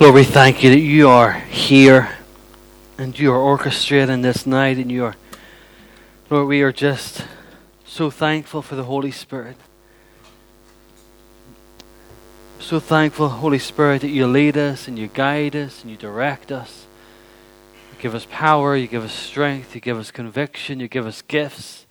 Lord, we thank you that you are here and you are orchestrating this night, and Lord, we are just so thankful for the Holy Spirit. So thankful, Holy Spirit, that you lead us and you guide us and you direct us. You give us power, you give us strength, you give us conviction, you give us gifts.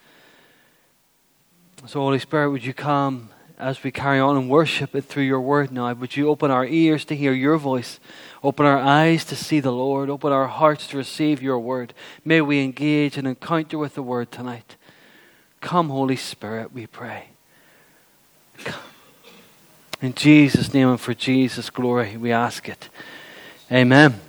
So Holy Spirit, would you come as we carry on and worship it through your word now? Would you open our ears to hear your voice, open our eyes to see the Lord, open our hearts to receive your word. May we engage and encounter with the word tonight. Come, Holy Spirit, we pray. Come. In Jesus' name and for Jesus' glory, we ask it. Amen.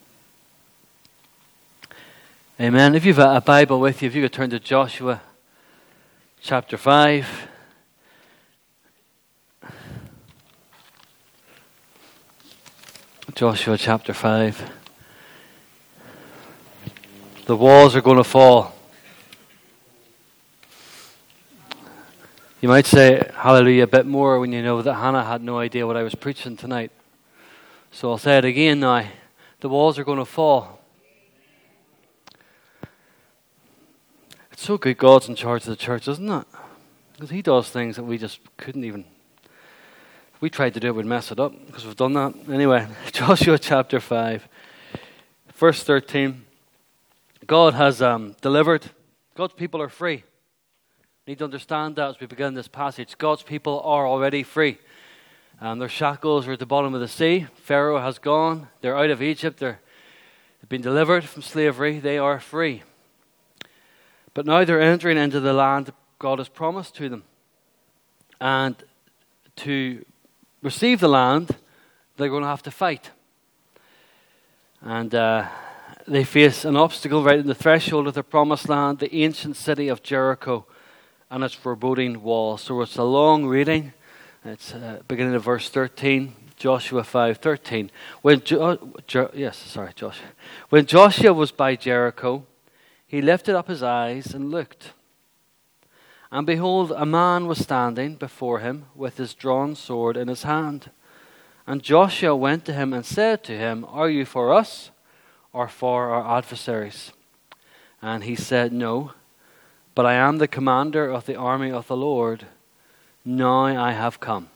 Amen. If you've a Bible with you, if you could turn to Joshua chapter 5. Joshua chapter 5. The walls are going to fall. You might say hallelujah a bit more when you know that Hannah had no idea what I was preaching tonight. So I'll say it again now. The walls are going to fall. It's so good God's in charge of the church, isn't it? Because he does things that we just couldn't even. If we tried to do it, we'd mess it up because we've done that. Anyway, Joshua chapter 5, verse 13. God has delivered. God's people are free. We need to understand that as we begin this passage. God's people are already free. Their shackles are at the bottom of the sea. Pharaoh has gone. They're out of Egypt. They've been delivered from slavery. They are free. But now they're entering into the land God has promised to them. And to receive the land, they're going to have to fight. And they face an obstacle right in the threshold of the promised land, the ancient city of Jericho and its foreboding walls. So it's a long reading. It's beginning of verse 13, Joshua 5:13. When Joshua was by Jericho, he lifted up his eyes and looked. And behold, a man was standing before him with his drawn sword in his hand. And Joshua went to him and said to him, "Are you for us or for our adversaries?" And he said, "No, but I am the commander of the army of the Lord. Now I have come."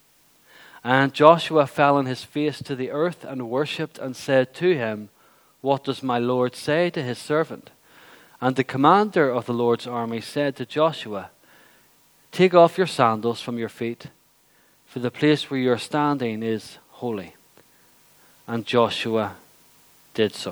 And Joshua fell on his face to the earth and worshipped and said to him, "What does my Lord say to his servant?" And the commander of the Lord's army said to Joshua, "Take off your sandals from your feet, for the place where you are standing is holy." And Joshua did so.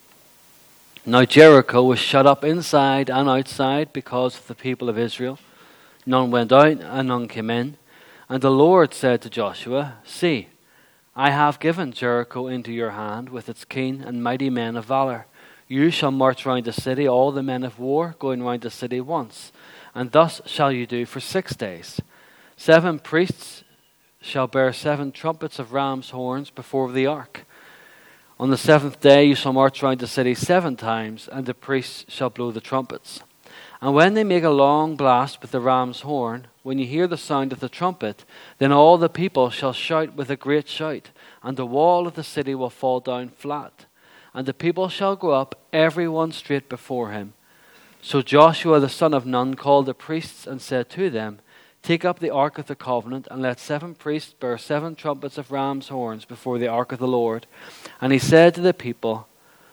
Now Jericho was shut up inside and outside because of the people of Israel. None went out and none came in. And the Lord said to Joshua, "See, I have given Jericho into your hand with its keen and mighty men of valor. You shall march round the city, all the men of war, going round the city once. And thus shall you do for 6 days. 7 priests shall bear 7 trumpets of ram's horns before the ark. On the 7th day you shall march round the city 7 times, and the priests shall blow the trumpets. And when they make a long blast with the ram's horn, when you hear the sound of the trumpet, then all the people shall shout with a great shout, and the wall of the city will fall down flat. And the people shall go up, every one straight before him. So Joshua the son of Nun called the priests and said to them, Take up the ark of the covenant, and let 7 priests bear 7 trumpets of ram's horns before the ark of the Lord. And he said to the people,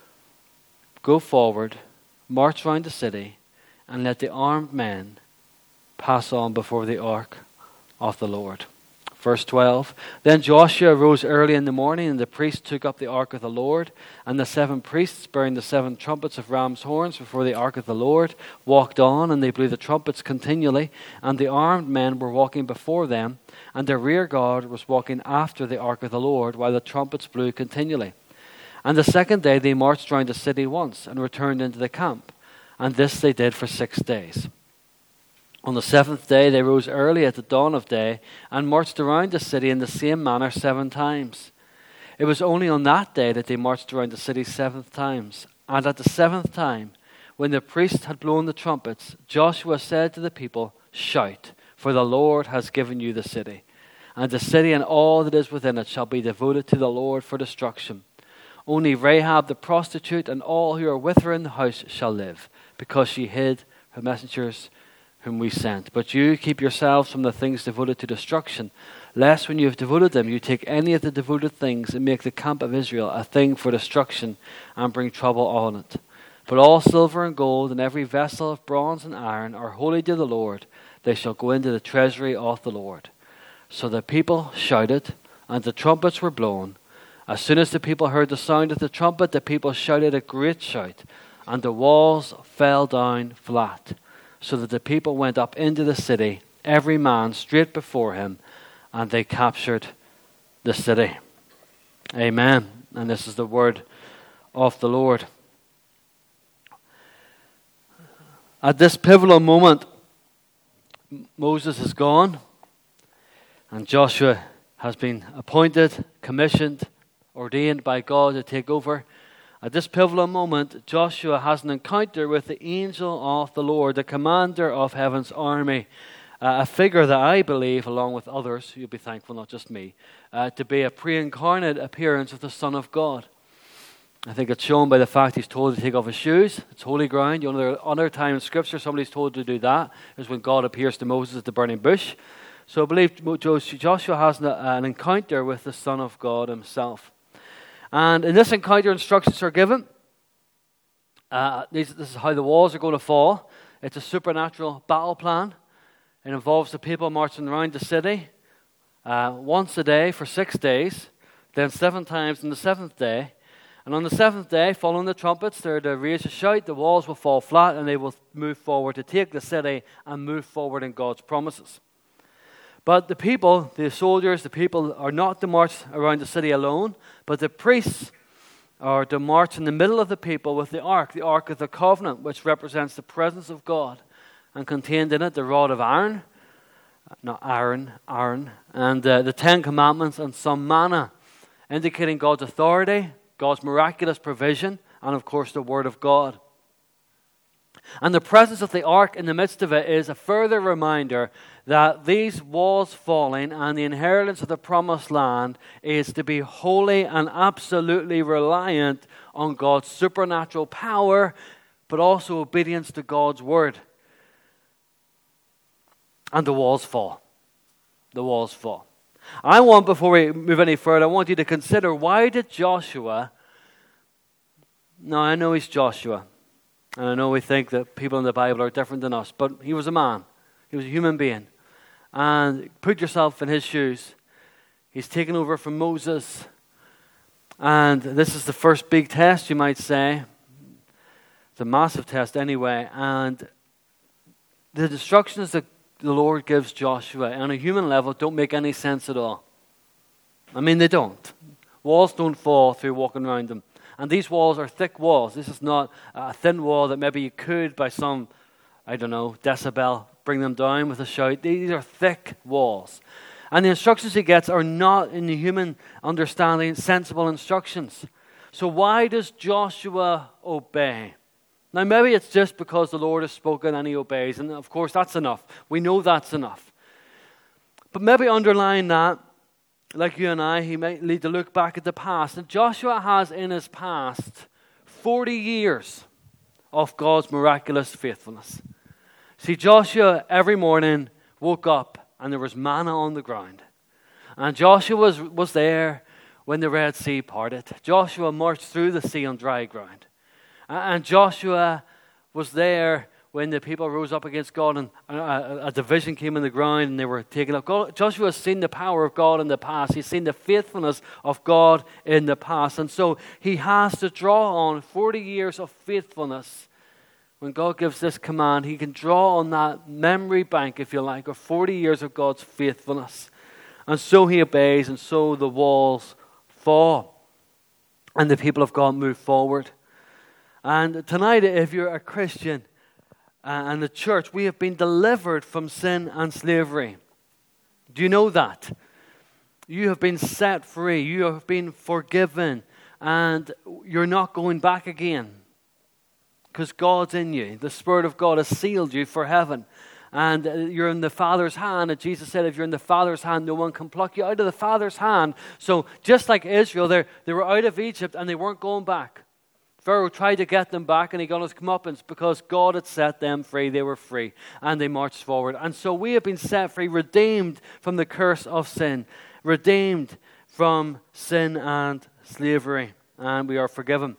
Go forward, march round the city, and let the armed men pass on before the ark of the Lord. Verse 12, Then Joshua rose early in the morning, and the priests took up the ark of the Lord, and the 7 priests bearing the 7 trumpets of ram's horns before the ark of the Lord walked on, and they blew the trumpets continually, and the armed men were walking before them, and the rear guard was walking after the ark of the Lord, while the trumpets blew continually. And the 2nd day they marched round the city once, and returned into the camp, and this they did for 6 days. On the 7th day they rose early at the dawn of day and marched around the city in the same manner 7 times. It was only on that day that they marched around the city 7 times. And at the 7th time, when the priests had blown the trumpets, Joshua said to the people, Shout, for the Lord has given you the city. and the city and all that is within it shall be devoted to the Lord for destruction. Only Rahab the prostitute and all who are with her in the house shall live, because she hid her messengers whom we sent. But you keep yourselves from the things devoted to destruction, lest when you have devoted them, you take any of the devoted things and make the camp of Israel a thing for destruction and bring trouble on it. But all silver and gold and every vessel of bronze and iron are holy to the Lord. They shall go into the treasury of the Lord. So the people shouted, and the trumpets were blown. As soon as the people heard the sound of the trumpet, the people shouted a great shout, and the walls fell down flat, so that the people went up into the city, every man straight before him, and they captured the city. Amen. And this is the word of the Lord. At this pivotal moment, Moses is gone, and Joshua has been appointed, commissioned, ordained by God to take over. At this pivotal moment, Joshua has an encounter with the angel of the Lord, the commander of heaven's army, a figure that I believe, along with others, you'll be thankful, not just me, to be a pre-incarnate appearance of the Son of God. I think it's shown by the fact he's told to take off his shoes. It's holy ground. You know, other time in Scripture somebody's told to do that is when God appears to Moses at the burning bush. So I believe Joshua has an encounter with the Son of God himself. And in this encounter, instructions are given. This is how the walls are going to fall. It's a supernatural battle plan. It involves the people marching around the city once a day for 6 days, then 7 times on the 7th day. And on the 7th day, following the trumpets, they're to raise a shout, the walls will fall flat, and they will move forward to take the city and move forward in God's promises. But the people, the soldiers, the people are not to march around the city alone, but the priests are to march in the middle of the people with the Ark of the Covenant, which represents the presence of God, and contained in it the rod of Aaron, and the 10 Commandments and some manna, indicating God's authority, God's miraculous provision, and of course the Word of God. And the presence of the ark in the midst of it is a further reminder that these walls falling and the inheritance of the promised land is to be wholly and absolutely reliant on God's supernatural power, but also obedience to God's word. And the walls fall. The walls fall. I want, before we move any further, I want you to consider, why did Joshua, now I know he's Joshua, and I know we think that people in the Bible are different than us, but he was a man. He was a human being. And put yourself in his shoes. He's taken over from Moses. And this is the first big test, you might say. It's a massive test anyway. And the instructions that the Lord gives Joshua on a human level don't make any sense at all. I mean, they don't. Walls don't fall through walking around them. And these walls are thick walls. This is not a thin wall that maybe you could, by some, decibel, bring them down with a shout. These are thick walls. And the instructions he gets are not, in the human understanding, sensible instructions. So why does Joshua obey? Now, maybe it's just because the Lord has spoken and he obeys. And of course, that's enough. We know that's enough. But maybe underlying that, like you and I, he might need to look back at the past. And Joshua has in his past 40 years of God's miraculous faithfulness. See, Joshua every morning woke up and there was manna on the ground. And Joshua was there when the Red Sea parted. Joshua marched through the sea on dry ground. And Joshua was there when the people rose up against God and a division came in the ground and they were taken up. Joshua has seen the power of God in the past. He's seen the faithfulness of God in the past. And so he has to draw on 40 years of faithfulness. When God gives this command, he can draw on that memory bank, if you like, of 40 years of God's faithfulness. And so he obeys, and so the walls fall. And the people of God move forward. And tonight, if you're a Christian, and the church, we have been delivered from sin and slavery. Do you know that? You have been set free. You have been forgiven. And you're not going back again. Because God's in you. The Spirit of God has sealed you for heaven. and you're in the Father's hand. And Jesus said, if you're in the Father's hand, no one can pluck you out of the Father's hand. So just like Israel, they were out of Egypt and they weren't going back. Pharaoh tried to get them back and he got his comeuppance because God had set them free. They were free and they marched forward. And so we have been set free, redeemed from the curse of sin, redeemed from sin and slavery, and we are forgiven.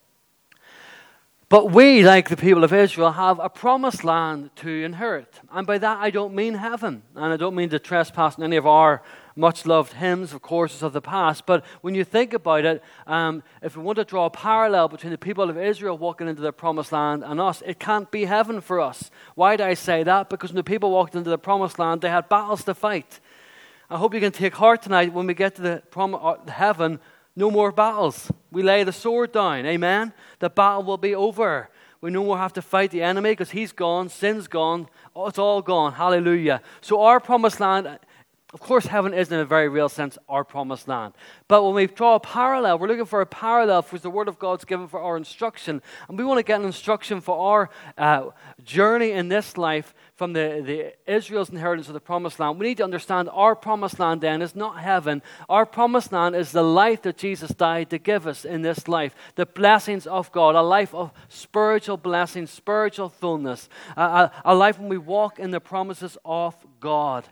But we, like the people of Israel, have a promised land to inherit. And by that I don't mean heaven. And I don't mean to trespass on any of our much-loved hymns, of courses of the past. But when you think about it, if we want to draw a parallel between the people of Israel walking into the promised land and us, it can't be heaven for us. Why do I say that? Because when the people walked into the promised land, they had battles to fight. I hope you can take heart tonight when we get to the heaven. No more battles. We lay the sword down. Amen? The battle will be over. We no more have to fight the enemy because he's gone. Sin's gone. Oh, it's all gone. Hallelujah. So our promised land, of course, heaven isn't in a very real sense our promised land. But when we draw a parallel, we're looking for a parallel for the Word of God's given for our instruction. And we want to get an instruction for our journey in this life from the Israel's inheritance of the promised land. We need to understand our promised land then is not heaven. Our promised land is the life that Jesus died to give us in this life. The blessings of God, a life of spiritual blessings, spiritual fullness. A life when we walk in the promises of God.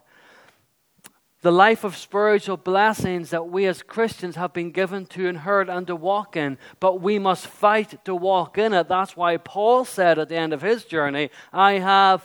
The life of spiritual blessings that we as Christians have been given to inherit and to walk in, but we must fight to walk in it. That's why Paul said at the end of his journey, I have,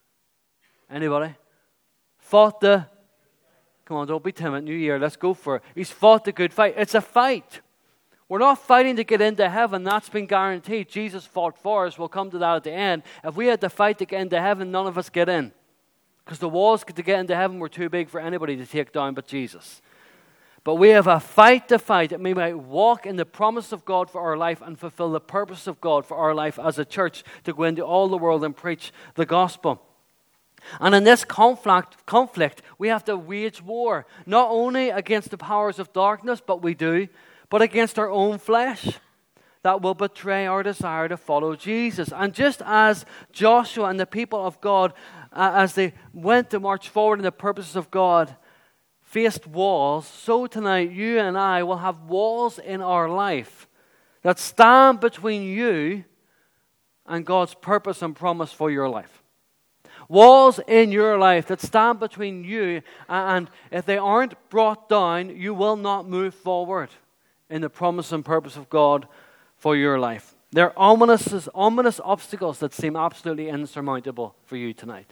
anybody? Fought the, come on, don't be timid, New Year, let's go for it. He's fought the good fight. It's a fight. We're not fighting to get into heaven. That's been guaranteed. Jesus fought for us. We'll come to that at the end. If we had to fight to get into heaven, none of us get in. Because the walls to get into heaven were too big for anybody to take down but Jesus. But we have a fight to fight that we might walk in the promise of God for our life and fulfill the purpose of God for our life as a church to go into all the world and preach the gospel. And in this conflict, we have to wage war, not only against the powers of darkness, but against our own flesh that will betray our desire to follow Jesus. And just as Joshua and the people of God, as they went to march forward in the purposes of God, faced walls, so tonight you and I will have walls in our life that stand between you and God's purpose and promise for your life. Walls in your life that stand between you, and if they aren't brought down, you will not move forward in the promise and purpose of God for your life. They're ominous obstacles that seem absolutely insurmountable for you tonight.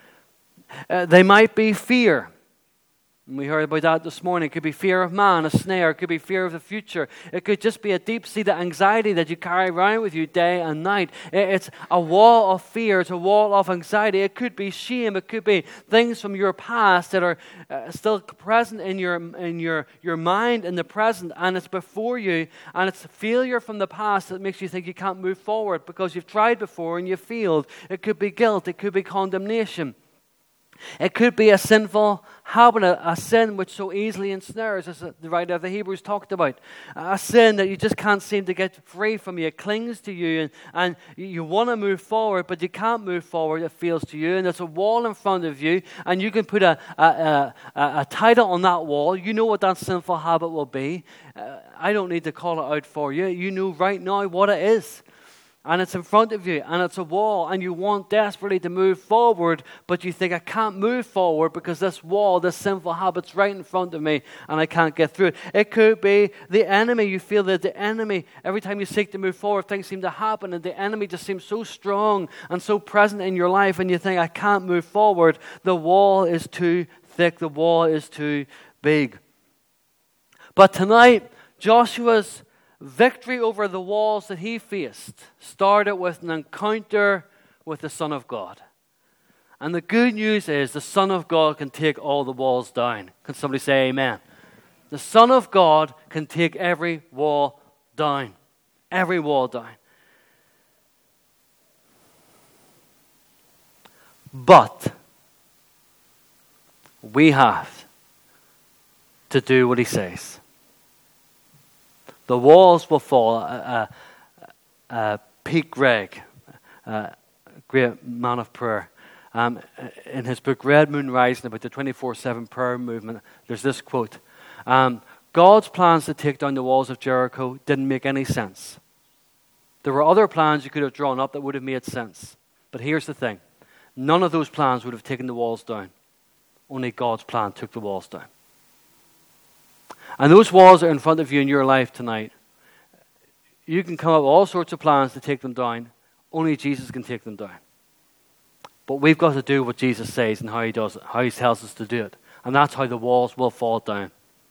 They might be fear. And we heard about that this morning. It could be fear of man, a snare. It could be fear of the future. It could just be a deep-seated anxiety that you carry around with you day and night. It's a wall of fear. It's a wall of anxiety. It could be shame. It could be things from your past that are still present in your mind in the present, and it's before you, and it's failure from the past that makes you think you can't move forward because you've tried before and you've failed. It could be guilt. It could be condemnation. It could be a sinful habit, a sin which so easily ensnares, as the writer of the Hebrews talked about. A sin that you just can't seem to get free from you. It clings to you, and you want to move forward, but you can't move forward. It feels to you, and there's a wall in front of you, and you can put a title on that wall. You know what that sinful habit will be. I don't need to call it out for you. You know right now what it is. And it's in front of you, and it's a wall, and you want desperately to move forward, but you think, I can't move forward because this wall, this sinful habit's right in front of me, and I can't get through it. It could be the enemy. You feel that the enemy, every time you seek to move forward, things seem to happen, and the enemy just seems so strong and so present in your life, and you think, I can't move forward. The wall is too thick. The wall is too big. But tonight, Joshua's victory over the walls that he faced started with an encounter with the Son of God. And the good news is the Son of God can take all the walls down. Can somebody say amen? The Son of God can take every wall down. Every wall down. But we have to do what he says. The walls will fall. Pete Greig, great man of prayer, In his book Red Moon Rising about the 24/7 prayer movement, there's this quote. God's plans to take down the walls of Jericho didn't make any sense. There were other plans you could have drawn up that would have made sense. But here's the thing. None of those plans would have taken the walls down. Only God's plan took the walls down. And those walls are in front of you in your life tonight. You can come up with all sorts of plans to take them down. Only Jesus can take them down. But we've got to do what Jesus says and how he does it, how he tells us to do it. And that's how the walls will fall down.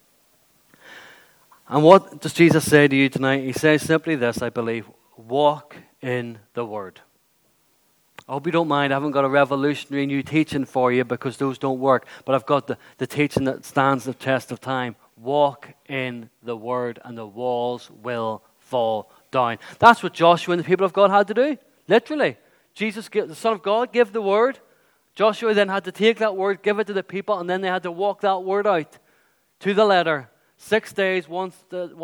And what does Jesus say to you tonight? He says simply this, I believe. Walk in the Word. I hope you don't mind. I haven't got a revolutionary new teaching for you because those don't work. But I've got the teaching that stands the test of time. Walk in the Word and the walls will fall down. That's what Joshua and the people of God had to do. Literally. Jesus, the Son of God, gave the Word. Joshua then had to take that Word, give it to the people, and then they had to walk that Word out to the letter. 6 days, once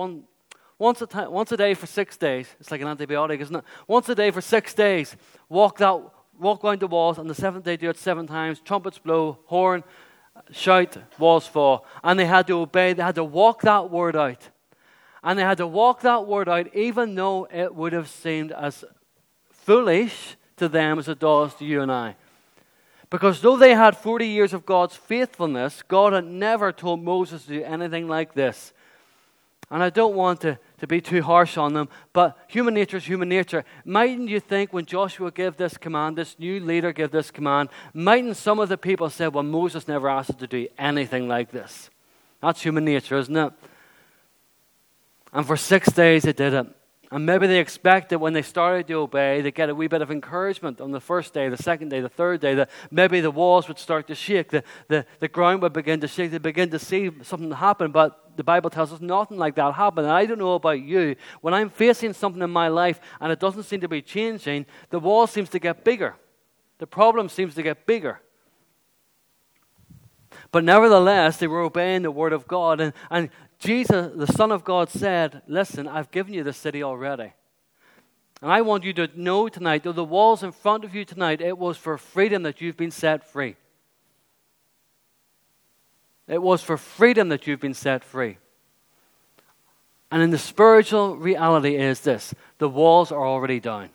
a day for 6 days. It's like an antibiotic, isn't it? Once a day for 6 days. Walk around the walls. On the seventh day, do it 7 times. Trumpets blow, horn, shout, walls fall. And they had to obey. They had to walk that word out. And they had to walk that word out even though it would have seemed as foolish to them as it does to you and I. Because though they had 40 years of God's faithfulness, God had never told Moses to do anything like this. And I don't want to be too harsh on them, but human nature is human nature. Mightn't you think when Joshua gave this command, this new leader gave this command, mightn't some of the people say, well, Moses never asked us to do anything like this? That's human nature, isn't it? And for 6 days they did it. And maybe they expected when they started to obey, they get a wee bit of encouragement on the first day, the second day, the third day, that maybe the walls would start to shake, the ground would begin to shake, they begin to see something happen, but the Bible tells us nothing like that happened. And I don't know about you, when I'm facing something in my life and it doesn't seem to be changing, the wall seems to get bigger. The problem seems to get bigger. But nevertheless, they were obeying the word of God. And Jesus, the Son of God, said, listen, I've given you the city already. And I want you to know tonight, though the walls in front of you tonight, it was for freedom that you've been set free. It was for freedom that you've been set free. And in the spiritual reality is this, the walls are already down.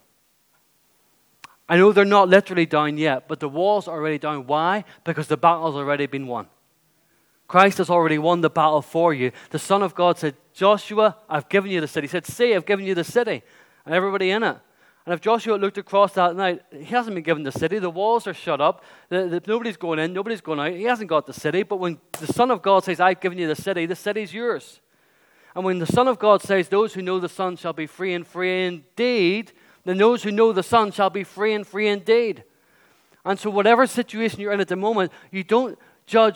I know they're not literally down yet, but the walls are already down. Why? Because the battle's already been won. Christ has already won the battle for you. The Son of God said, Joshua, I've given you the city. He said, see, I've given you the city and everybody in it. And if Joshua looked across that night, he hasn't been given the city. The walls are shut up. Nobody's going in, nobody's going out. He hasn't got the city. But when the Son of God says, I've given you the city's yours. And when the Son of God says, those who know the Son shall be free and free indeed, then those who know the Son shall be free and free indeed. And so whatever situation you're in at the moment, you don't judge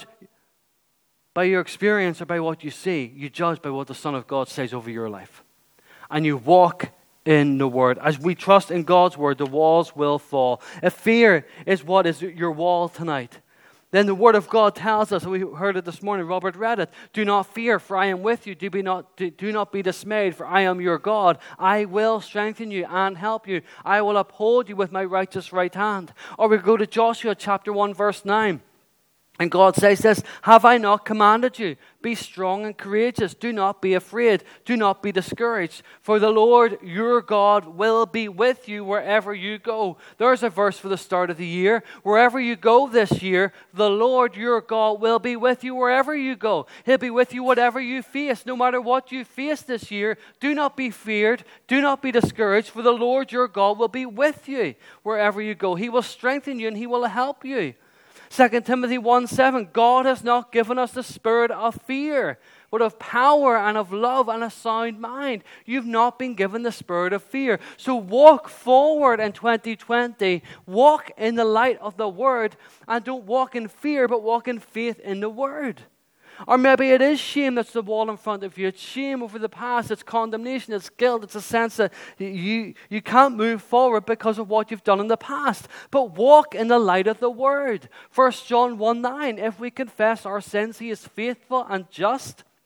by your experience or by what you see. You judge by what the Son of God says over your life. And you walk in the Word. As we trust in God's Word, the walls will fall. If fear is what is your wall tonight, then the Word of God tells us, and we heard it this morning, Robert read it, do not fear, for I am with you. Do not be dismayed, for I am your God. I will strengthen you and help you. I will uphold you with my righteous right hand. Or we go to Joshua chapter 1, verse 9. And God says this, have I not commanded you? Be strong and courageous. Do not be afraid. Do not be discouraged. For the Lord your God will be with you wherever you go. There's a verse for the start of the year. Wherever you go this year, the Lord your God will be with you wherever you go. He'll be with you whatever you face. No matter what you face this year, do not be feared. Do not be discouraged. For the Lord your God will be with you wherever you go. He will strengthen you and He will help you. 2 Timothy 1:7, God has not given us the spirit of fear, but of power and of love and a sound mind. You've not been given the spirit of fear. So walk forward in 2020. Walk in the light of the Word, and don't walk in fear, but walk in faith in the Word. Or maybe it is shame that's the wall in front of you. It's shame over the past. It's condemnation. It's guilt. It's a sense that you can't move forward because of what you've done in the past. But walk in the light of the Word. 1 John 1:9, if we confess our sins, He is faithful and just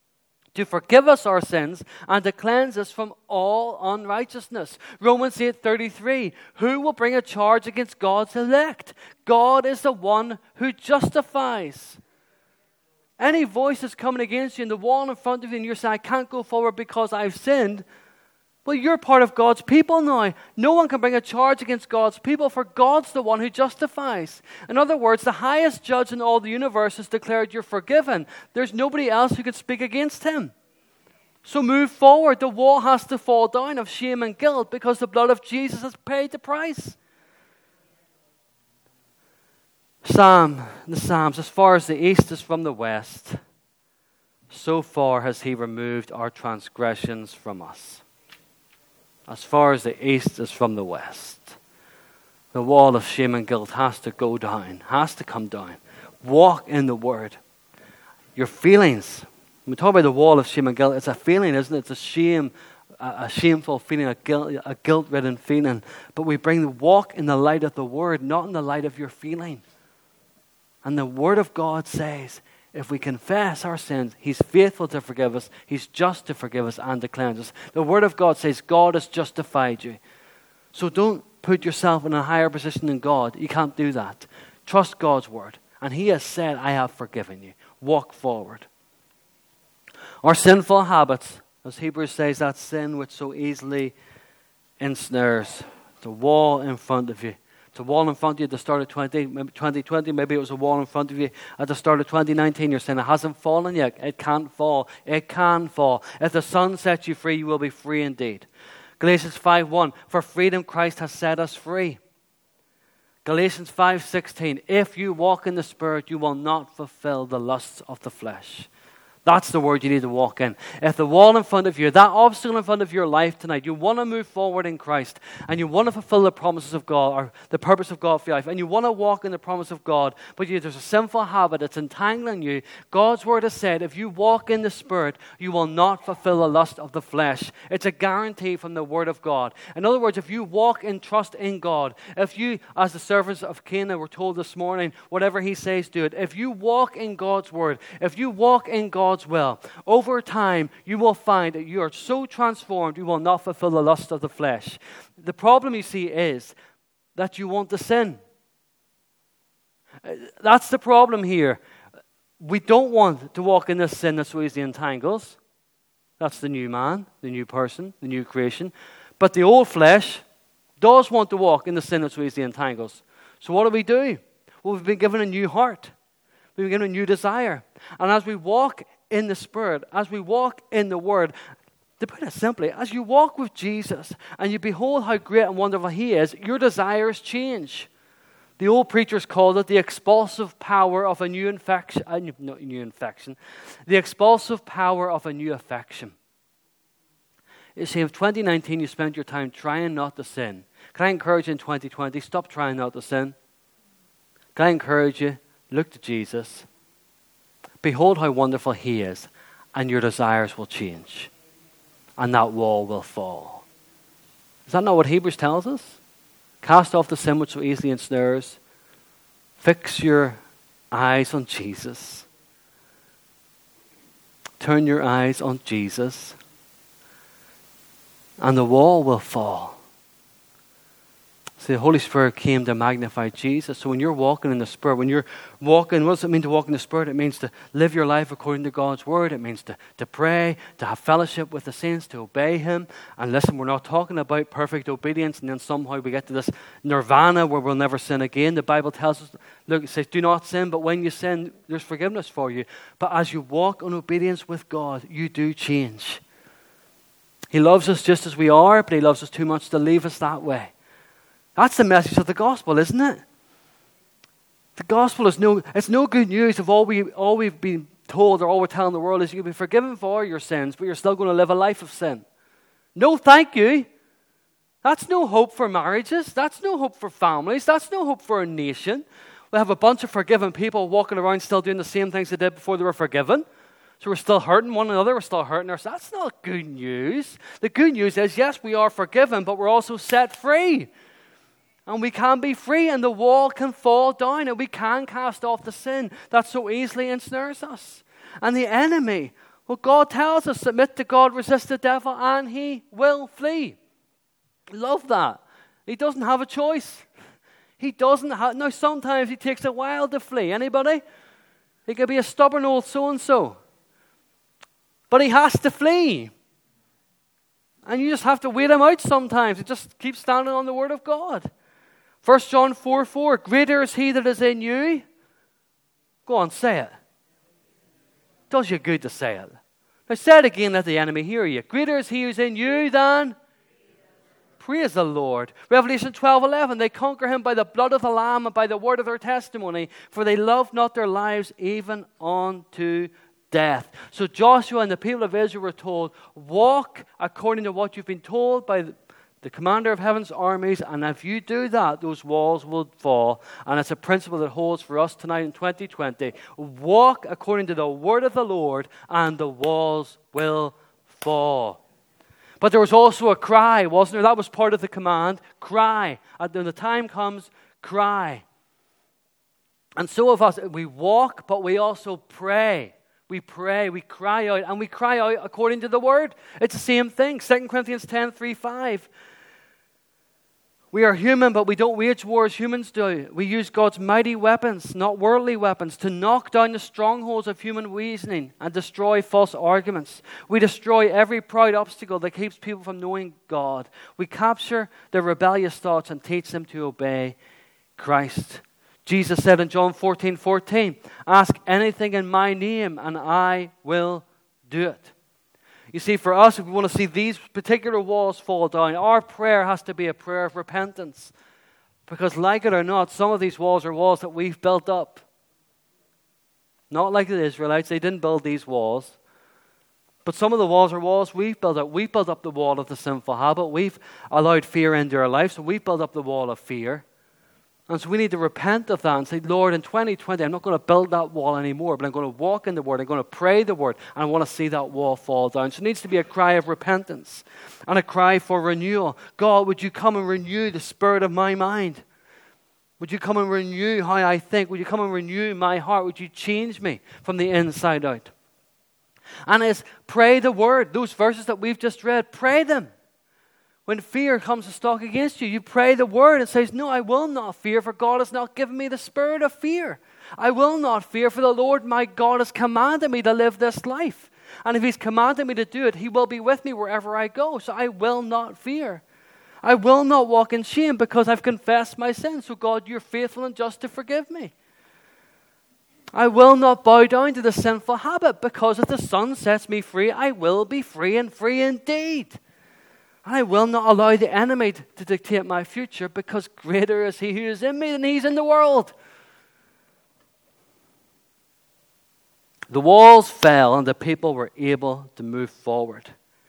to forgive us our sins and to cleanse us from all unrighteousness. Romans 8:33, who will bring a charge against God's elect? God is the one who justifies. Any voice that's coming against you and the wall in front of you and you're saying, I can't go forward because I've sinned, well, you're part of God's people now. No one can bring a charge against God's people, for God's the one who justifies. In other words, the highest judge in all the universe has declared you're forgiven. There's nobody else who could speak against him. So move forward. The wall has to fall down of shame and guilt because the blood of Jesus has paid the price. The Psalms, as far as the east is from the west, so far has he removed our transgressions from us. As far as the east is from the west. The wall of shame and guilt has to go down, has to come down. Walk in the Word. Your feelings, when we talk about the wall of shame and guilt, it's a feeling, isn't it? It's a shameful feeling, a guilt-ridden feeling. But we bring the walk in the light of the Word, not in the light of your feeling. And the Word of God says, if we confess our sins, He's faithful to forgive us. He's just to forgive us and to cleanse us. The Word of God says God has justified you. So don't put yourself in a higher position than God. You can't do that. Trust God's Word. And He has said, I have forgiven you. Walk forward. Our sinful habits, as Hebrews says, that sin which so easily ensnares. The wall in front of you. It's a wall in front of you at the start of 2020. Maybe it was a wall in front of you at the start of 2019. You're saying it hasn't fallen yet. It can't fall. It can fall. If the Son sets you free, you will be free indeed. Galatians 5:1, for freedom Christ has set us free. Galatians 5:16, if you walk in the Spirit, you will not fulfill the lusts of the flesh. That's the word you need to walk in. If the wall in front of you, that obstacle in front of your life tonight, you want to move forward in Christ and you want to fulfill the promises of God or the purpose of God for your life and you want to walk in the promise of God, but there's a sinful habit that's entangling you, God's word has said, if you walk in the Spirit, you will not fulfill the lust of the flesh. It's a guarantee from the word of God. In other words, if you walk in trust in God, if you, as the servants of Canaan were told this morning, whatever He says, do it. If you walk in God's word, if you walk in God's will, over time you will find that you are so transformed you will not fulfill the lust of the flesh. The problem you see is that you want to sin. That's the problem here. We don't want to walk in this sin that so easily entangles. That's the new man, the new person, the new creation. But the old flesh does want to walk in the sin that so easily entangles. So what do? Well, we've been given a new heart. We've been given a new desire. And as we walk in the Spirit, as we walk in the Word, to put it simply, as you walk with Jesus and you behold how great and wonderful He is, your desires change. The old preachers called it the expulsive power of a new infection. The expulsive power of a new affection. You see, if 2019 you spent your time trying not to sin, can I encourage you in 2020, stop trying not to sin? Can I encourage you, look to Jesus. Behold how wonderful He is, and your desires will change, and that wall will fall. Is that not what Hebrews tells us? Cast off the sin which so easily ensnares. Fix your eyes on Jesus. Turn your eyes on Jesus, and the wall will fall. See, the Holy Spirit came to magnify Jesus. So when you're walking in the Spirit, when you're walking, what does it mean to walk in the Spirit? It means to live your life according to God's Word. It means to pray, to have fellowship with the saints, to obey Him. And listen, we're not talking about perfect obedience and then somehow we get to this nirvana where we'll never sin again. The Bible tells us, look, it says, do not sin, but when you sin, there's forgiveness for you. But as you walk in obedience with God, you do change. He loves us just as we are, but He loves us too much to leave us that way. That's the message of the gospel, isn't it? The gospel is no good news of all we've been told or all we're telling the world is you'll be forgiven for your sins, but you're still going to live a life of sin. No, thank you. That's no hope for marriages. That's no hope for families. That's no hope for a nation. We have a bunch of forgiven people walking around still doing the same things they did before they were forgiven. So we're still hurting one another. We're still hurting ourselves. That's not good news. The good news is, yes, we are forgiven, but we're also set free. And we can be free and the wall can fall down and we can cast off the sin that so easily ensnares us. And the enemy, Well, God tells us, submit to God, resist the devil, and he will flee. Love that. He doesn't have a choice. He doesn't have. Now, sometimes he takes a while to flee. Anybody? He could be a stubborn old so-and-so. But he has to flee. And you just have to wait him out sometimes. You just keep standing on the word of God. 1 John 4:4, greater is he that is in you. Go on, say it. Does you good to say it. Now say it again, let the enemy hear you. Greater is he who's in you than... Praise the Lord. Revelation 12:11, they conquer him by the blood of the Lamb and by the word of their testimony, for they love not their lives even unto death. So Joshua and the people of Israel were told, walk according to what you've been told by the commander of heaven's armies, and if you do that, those walls will fall. And it's a principle that holds for us tonight in 2020. Walk according to the word of the Lord, and the walls will fall. But there was also a cry, wasn't there? That was part of the command. Cry. When the time comes, cry. And so of us, we walk, but we also pray. We pray, we cry out, and we cry out according to the word. It's the same thing. 2 Corinthians 10:3-5. We are human, but we don't wage war as humans do. We use God's mighty weapons, not worldly weapons, to knock down the strongholds of human reasoning and destroy false arguments. We destroy every proud obstacle that keeps people from knowing God. We capture their rebellious thoughts and teach them to obey Christ. Jesus said in John 14:14, ask anything in my name and I will do it. You see, for us, if we want to see these particular walls fall down, our prayer has to be a prayer of repentance. Because like it or not, some of these walls are walls that we've built up. Not like the Israelites, they didn't build these walls. But some of the walls are walls we've built up. We've built up the wall of the sinful habit. We've allowed fear into our life, so we've built up the wall of fear. And so we need to repent of that and say, Lord, in 2020, I'm not going to build that wall anymore, but I'm going to walk in the Word. I'm going to pray the Word, and I want to see that wall fall down. So it needs to be a cry of repentance and a cry for renewal. God, would you come and renew the spirit of my mind? Would you come and renew how I think? Would you come and renew my heart? Would you change me from the inside out? And it's pray the Word. Those verses that we've just read, pray them. When fear comes to stalk against you, you pray the word and says, no, I will not fear, for God has not given me the spirit of fear. I will not fear, for the Lord my God has commanded me to live this life. And if he's commanded me to do it, he will be with me wherever I go. So I will not fear. I will not walk in shame because I've confessed my sins. So God, you're faithful and just to forgive me. I will not bow down to the sinful habit because if the Son sets me free, I will be free and free indeed. And I will not allow the enemy to dictate my future because greater is he who is in me than he's in the world. The walls fell and the people were able to move forward.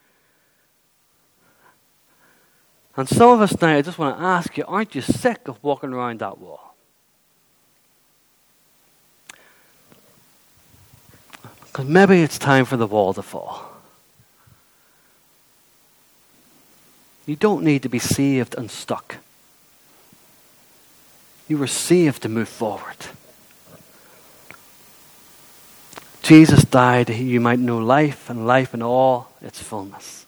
And some of us now, I just want to ask you, aren't you sick of walking around that wall? Because maybe it's time for the wall to fall. You don't need to be saved and stuck. You were saved to move forward. Jesus died that you might know life and life in all its fullness.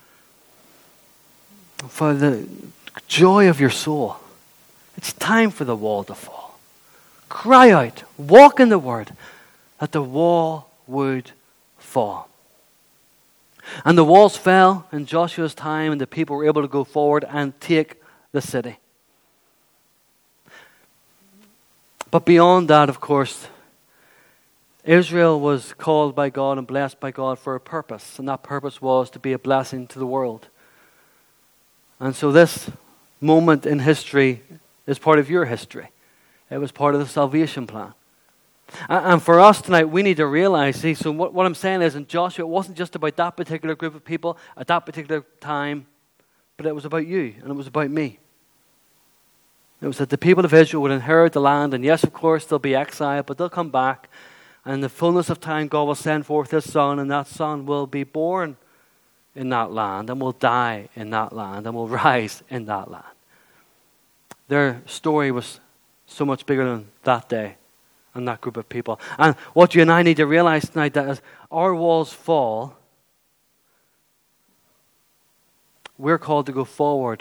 For the joy of your soul, it's time for the wall to fall. Cry out, walk in the word, that the wall would fall. And the walls fell in Joshua's time, and the people were able to go forward and take the city. But beyond that, of course, Israel was called by God and blessed by God for a purpose, and that purpose was to be a blessing to the world. And so this moment in history is part of your history. It was part of the salvation plan. And for us tonight, we need to realize, so what I'm saying is in Joshua, it wasn't just about that particular group of people at that particular time, but it was about you and it was about me. It was that the people of Israel would inherit the land, and yes, of course, they'll be exiled, but they'll come back, and in the fullness of time, God will send forth His Son, and that Son will be born in that land, and will die in that land, and will rise in that land. Their story was so much bigger than that day and that group of people. And what you and I need to realize tonight, that as our walls fall, we're called to go forward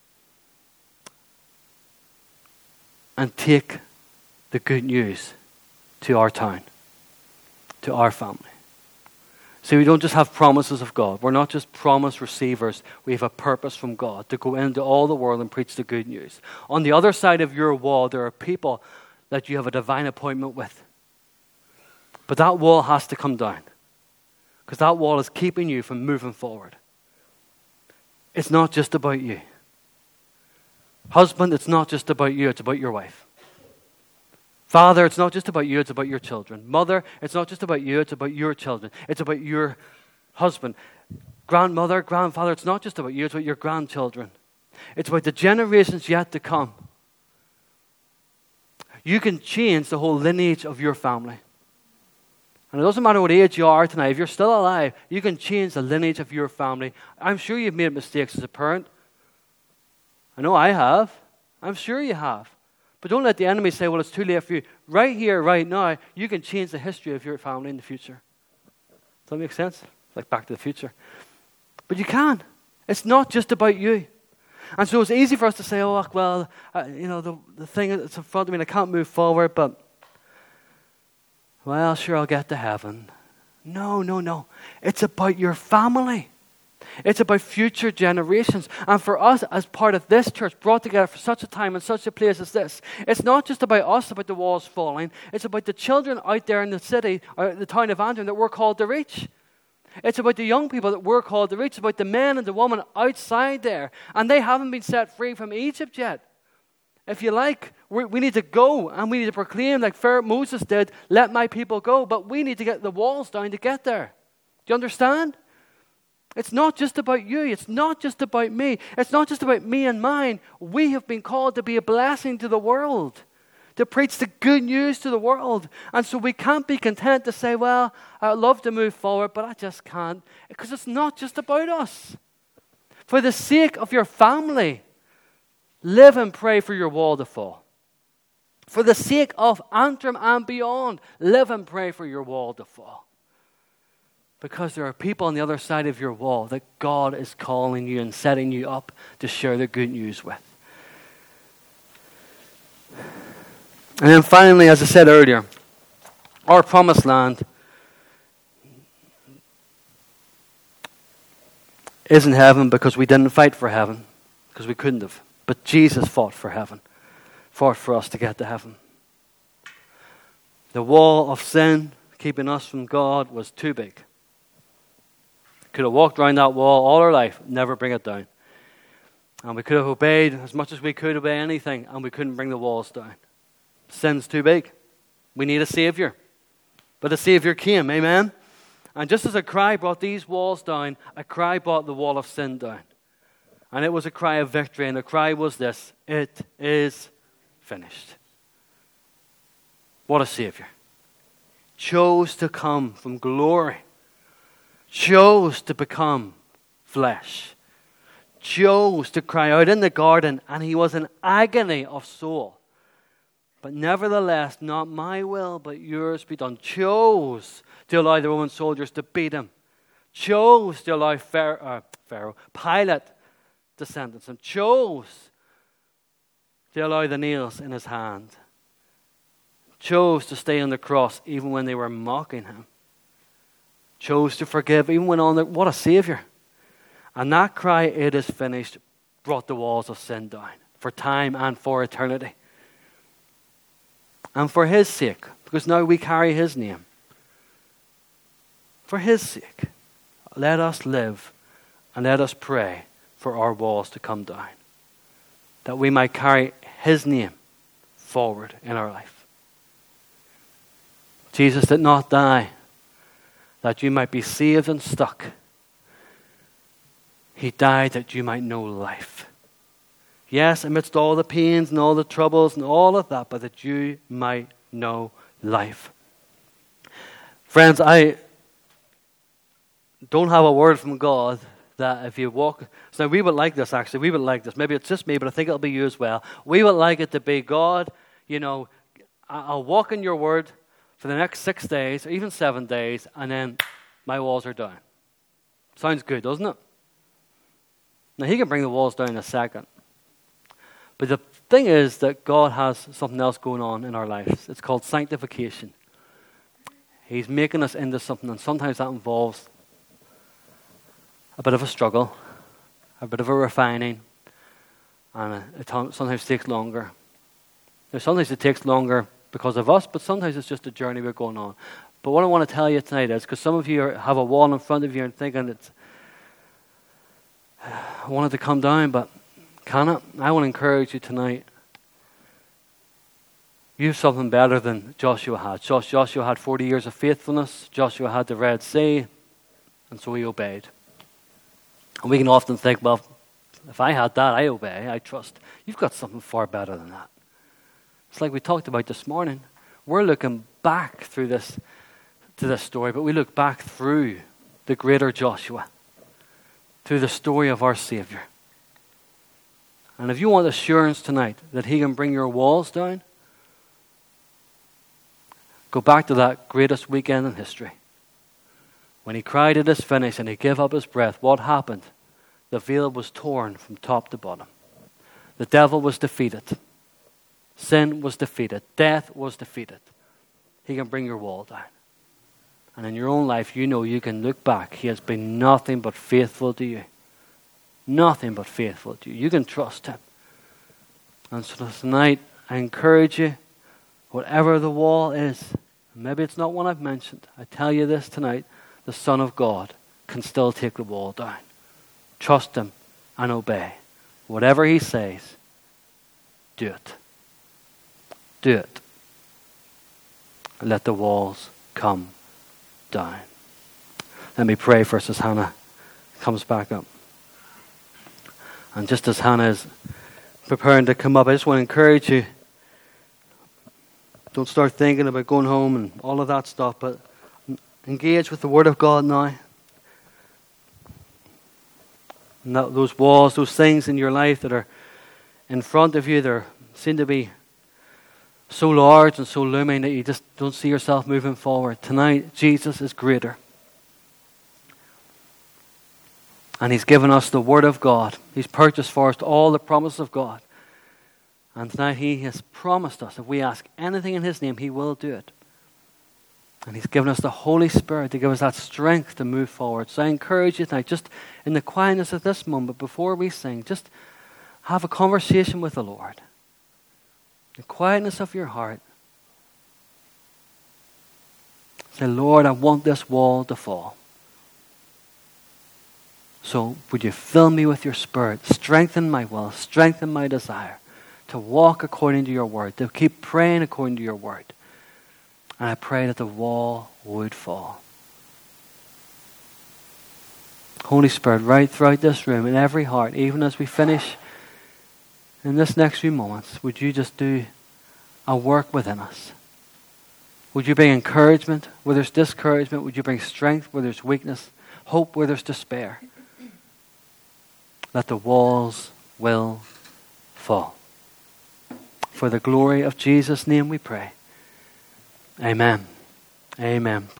and take the good news to our town, to our family. See, we don't just have promises of God. We're not just promise receivers. We have a purpose from God to go into all the world and preach the good news. On the other side of your wall, there are people that you have a divine appointment with. But that wall has to come down, because that wall is keeping you from moving forward. It's not just about you. Husband, it's not just about you, it's about your wife. Father, it's not just about you, it's about your children. Mother, it's not just about you, it's about your children. It's about your husband. Grandmother, grandfather, it's not just about you, it's about your grandchildren. It's about the generations yet to come. You can change the whole lineage of your family. And it doesn't matter what age you are tonight. If you're still alive, you can change the lineage of your family. I'm sure you've made mistakes as a parent. I know I have. I'm sure you have. But don't let the enemy say, well, it's too late for you. Right here, right now, you can change the history of your family in the future. Does that make sense? Like Back to the Future. But you can. It's not just about you. And so it's easy for us to say, oh, well, the thing that's in front of me, I can't move forward, but, well, sure, I'll get to heaven. No. It's about your family. It's about future generations. And for us, as part of this church, brought together for such a time and such a place as this, it's not just about us, about the walls falling. It's about the children out there in the city, or the town of Antrim, that we're called to reach. It's about the young people that we're called to reach. It's about the men and the women outside there. And they haven't been set free from Egypt yet. If you like, we need to go and we need to proclaim, like Moses did, let my people go. But we need to get the walls down to get there. Do you understand? It's not just about you. It's not just about me. It's not just about me and mine. We have been called to be a blessing to the world, to preach the good news to the world. And so we can't be content to say, well, I'd love to move forward, but I just can't. Because it's not just about us. For the sake of your family, live and pray for your wall to fall. For the sake of Antrim and beyond, live and pray for your wall to fall. Because there are people on the other side of your wall that God is calling you and setting you up to share the good news with. And then finally, as I said earlier, our promised land isn't heaven because we didn't fight for heaven, because we couldn't have. But Jesus fought for heaven, fought for us to get to heaven. The wall of sin keeping us from God was too big. Could have walked around that wall all our life, never bring it down. And we could have obeyed as much as we could obey anything, and we couldn't bring the walls down. Sin's too big. We need a Savior. But the Savior came, amen? And just as a cry brought these walls down, a cry brought the wall of sin down. And it was a cry of victory, and the cry was this: it is finished. What a Savior. Chose to come from glory. Chose to become flesh. Chose to cry out in the garden, and he was in agony of soul. But nevertheless, not my will, but yours be done. Chose to allow the Roman soldiers to beat him. Chose to allow Pilate to sentence him. Chose to allow the nails in his hand. Chose to stay on the cross even when they were mocking him. Chose to forgive even when on the... What a Savior. And that cry, it is finished, brought the walls of sin down for time and for eternity. And for his sake, because now we carry his name. For his sake, let us live and let us pray for our walls to come down, that we might carry his name forward in our life. Jesus did not die that you might be saved and stuck. He died that you might know life. Yes, amidst all the pains and all the troubles and all of that, but that you might know life. Friends, I don't have a word from God that if you walk... So we would like this, actually. We would like this. Maybe it's just me, but I think it'll be you as well. We would like it to be, God, I'll walk in your word for the next 6 days, or even 7 days, and then my walls are down. Sounds good, doesn't it? Now, he can bring the walls down in a second. But the thing is that God has something else going on in our lives. It's called sanctification. He's making us into something, and sometimes that involves a bit of a struggle, a bit of a refining, and it sometimes takes longer. Now, sometimes it takes longer because of us, but sometimes it's just a journey we're going on. But what I want to tell you tonight is, because some of you have a wall in front of you and thinking I want it to come down, but can it? I want to encourage you tonight. You have something better than Joshua had. Joshua had 40 years of faithfulness. Joshua had the Red Sea, and so he obeyed. And we can often think, well, if I had that, I obey, I trust. You've got something far better than that. It's like we talked about this morning. We're looking back through this to this story, but we look back through the greater Joshua, through the story of our Savior. And if you want assurance tonight that he can bring your walls down, go back to that greatest weekend in history. When he cried, "It is finished," and he gave up his breath, what happened? The veil was torn from top to bottom. The devil was defeated. Sin was defeated. Death was defeated. He can bring your wall down. And in your own life, you know you can look back. He has been nothing but faithful to you. Nothing but faithful to you. You can trust him. And so tonight, I encourage you, whatever the wall is, maybe it's not one I've mentioned, I tell you this tonight, the Son of God can still take the wall down. Trust him and obey. Whatever he says, do it. Do it. Let the walls come down. Let me pray first as Hannah comes back up. And just as Hannah is preparing to come up, I just want to encourage you, don't start thinking about going home and all of that stuff, but engage with the Word of God now. And those walls, those things in your life that are in front of you, they seem to be so large and so looming that you just don't see yourself moving forward. Tonight, Jesus is greater. And he's given us the Word of God. He's purchased for us all the promises of God. And tonight he has promised us, if we ask anything in his name, he will do it. And he's given us the Holy Spirit to give us that strength to move forward. So I encourage you tonight, just in the quietness of this moment, before we sing, just have a conversation with the Lord. The quietness of your heart. Say, Lord, I want this wall to fall. So would you fill me with your Spirit, strengthen my will, strengthen my desire to walk according to your word, to keep praying according to your word. And I pray that the wall would fall. Holy Spirit, right throughout this room, in every heart, even as we finish in this next few moments, would you just do a work within us? Would you bring encouragement where there's discouragement? Would you bring strength where there's weakness? Hope where there's despair? That the walls will fall. For the glory of Jesus' name we pray. Amen. Amen.